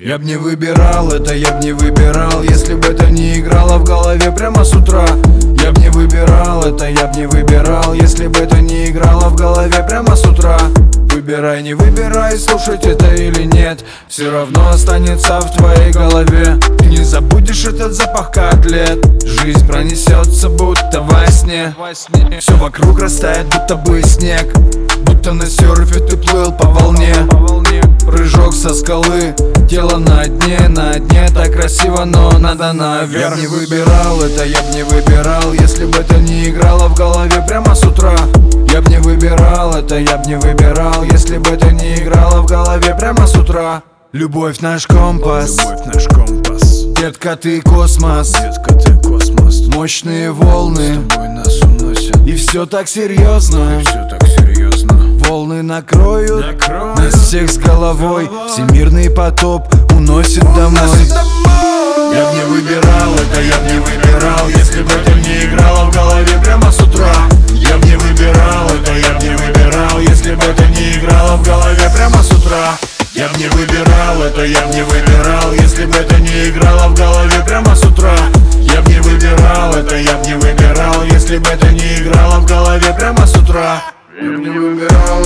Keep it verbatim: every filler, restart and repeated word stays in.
Я б не выбирал это, я б не выбирал, если бы это не играло в голове прямо с утра. Я б не выбирал это, я б не выбирал, если бы это не играло в голове прямо с утра. Выбирай, не выбирай, слушать это или нет, все равно останется в твоей голове. Ты не забудешь этот запах котлет, жизнь пронесется будто во сне. Все вокруг растает, будто бы снег, будто на серфе ты плыл по волне. Прыжок со скалы, тело на дне, на дне так красиво, но надо наверх. Я б не выбирал это, я б не выбирал, если бы это не играло в голове прямо с утра. Я б не выбирал это, я б не выбирал, если бы это не играло в голове прямо с утра. Любовь наш компас, Любовь наш компас. Детка, ты космос, Детка, ты космос. мощные волны, С тобой нас уносят. и все так серьезно. И все так серьезно. Волны накроют, Накроют нас всех с головой, всемирный потоп уносит домой. Я б не выбирал это, я б не выбирал, если бы это не играло в голове прямо с утра. Я б не выбирал это, я б не выбирал, если бы это не играло в голове прямо с утра. Я б не выбирал это, я б не выбирал, если бы это не играло в голове прямо с утра. Я б не выбирал это, я б не выбирал, если бы это не играло в голове прямо с утра. Я б не выбирал